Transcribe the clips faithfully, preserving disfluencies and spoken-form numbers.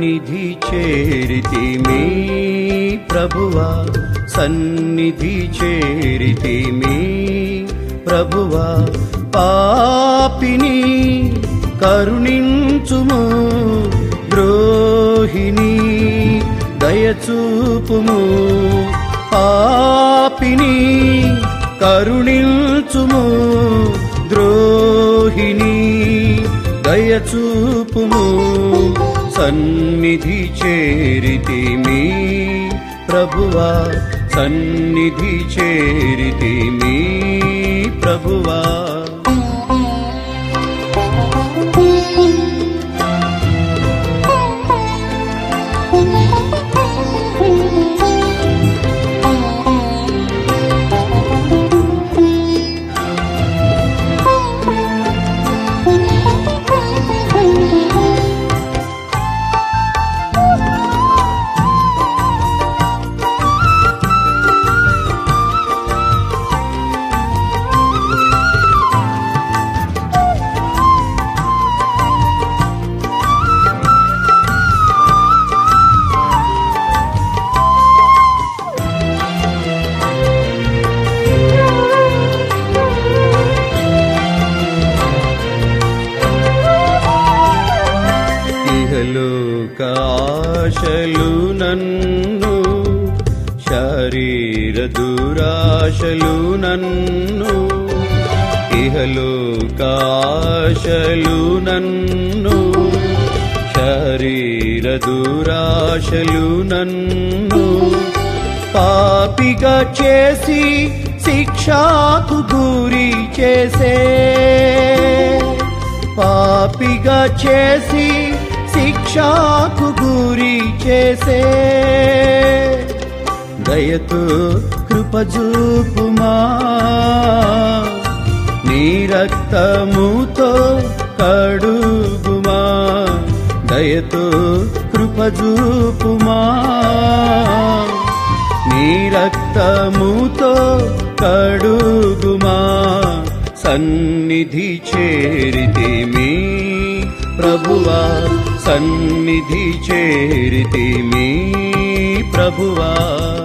సన్నిధి చేరితిమి ప్రభువా, సన్నిధి చేరితిమి ప్రభువా. పాపిని కరుణించుము, ద్రోహిని దయచూపుము. పాపిని కరుణించుము, ద్రోహిని దయచూపుము. సన్నిధి చేరితిమి ప్రభువా, సన్నిధి చేరితిమి ప్రభువా. ఆశలు నన్ను, శరీర దురాశలు నన్ను, ఇహలోకాశలు నన్ను, శరీర దురాశలు నన్ను పాపిగా చేసి శిక్షాకు గురి చేసే. పాపిగా చేసి శిక్షాకు గురి చేసే. దయతో కృపజూపుమా, నీ రక్తముతో కడుగుమా. దయతో కృపజూపుమా, నీ రక్తముతో కడుగుమా. సన్నిధి చేరితిమి ప్రభువా, సన్నిధి చేరితిమి ప్రభువా.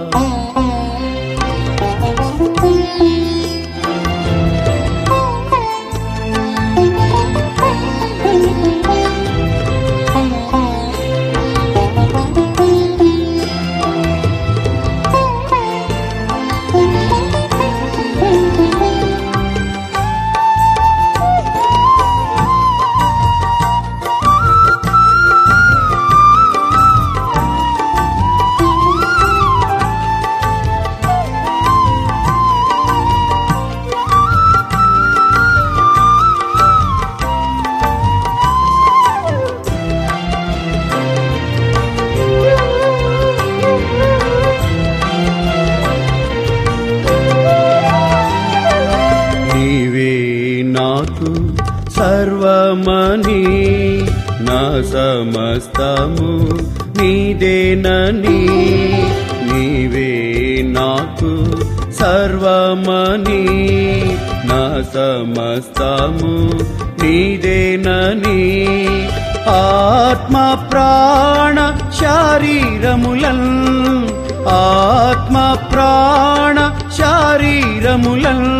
నాకు సర్వమని, నా సమస్తము నీదేనని. నీవే నాకు సర్వమని, నా సమస్తము నీదేనని. ఆత్మ ప్రాణ శరీరములన్, ఆత్మ ప్రాణ శరీరములన్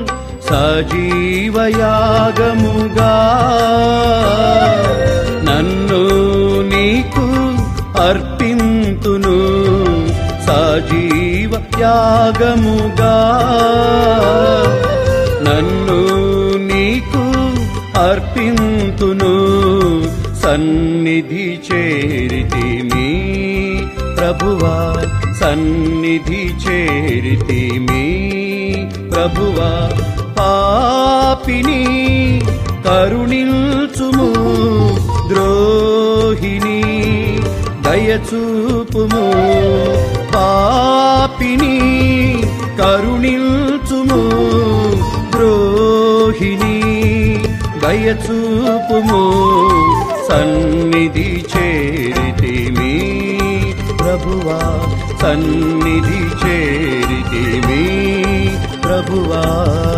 సజీవయాగముగా నన్ను నీకు అర్పింతును. సజీవయాగముగా నన్ను నీకు అర్పింతును. సన్నిధి చేరితిమి ప్రభువా, సన్నిధి చేరితిమి ప్రభువా. పాపిని కరుణించుము, ద్రోహిని దయచూపుము. పాపిని కరుణించుము, ద్రోహిని దయచూపుము. సన్నిధి చేరితిమి ప్రభువా, సన్నిధి చేరితిమి ప్రభువా.